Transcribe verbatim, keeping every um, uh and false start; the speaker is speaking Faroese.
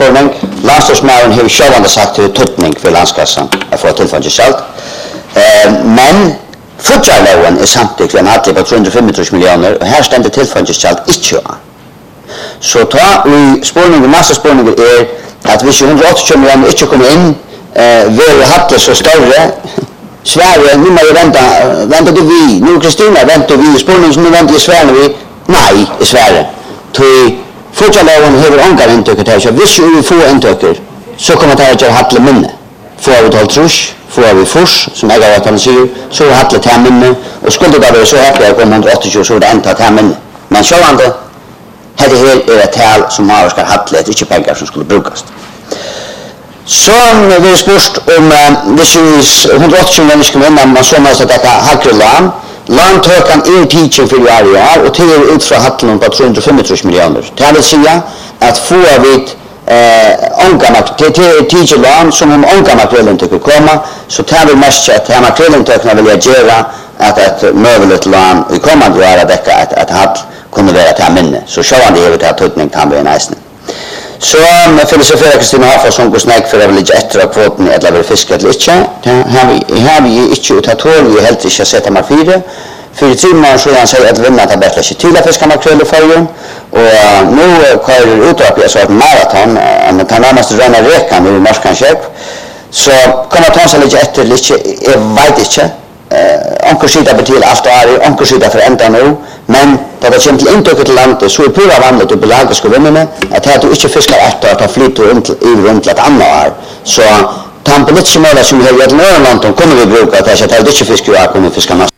spårning. Landslagsmannen har självande sagt till tutning för landskassan att få tillfälligt salt. Eh, men Futjarloven är samtidigt en hadlig på trehundrafemtio miljoner och här ständer tillfälligt salt inte. Så ta i spårningen, massa spårningen är att hvis hundraåttio miljoner inte kommer in, eh, vill hadlig så större. Sverige, nu må jag vänta, vänta till vi, nu Kristina väntar vi, spårningen nu väntar i Sverige vi, nej i Sverige. Till Futjarloven har ångar intöket här, så hvis vi får intöker så kommer det att göra hadlig minne. Får vi tal trus, får vi fors, som ägarrättarna säger, så är hadlig till minne, och skulle det vara så här på hundraåttio så är det inte till minne. Men självande, här är ett tal som har ska hadlig, inte pengar som skulle brukas. Så vi har spurt om hvis vi hundraåttio människor innan man så mest att detta hackre land. Landtökan är teaching för varje år och till ut från hadlen på trehundrafemtio miljoner. Det vill säga att få vi ångamak till teacher land som om ångamakrillen tycker komma så tar vi mest att här makrillen tycker vill jag göra att ett möjligt land i kommande år att detta att hadl kunde vara till minne. Så självande är det att tutning kan bli nästan. Så filosoferar Kristina Hafa som går snäck för att ligga efter av kvoten eller vill fiska eller inte. Här vi inte utatål, vi helt inte sätta mig fyra. För i timmar så han säger att vinna att det bättre sig till att fiska makrill i färgen. Och nu kör det ut att jag sa ett maraton, men kan närmast röna rekan nu i marskanköp. Så kan man ta sig lite efter, lite, jag vet inte. Onkel skita betyder allt och är, onkel skita för ända nu. Men då det kommer till intöket till landet så är pura vanligt och belagiska vinnarna att här du inte fiskar efter att ha flytt runt till ett annat år. Så ta en politiska mål som vi har gjort i Norrland kommer vi bruka att här så att det inte fiskar och kommer fiska massa.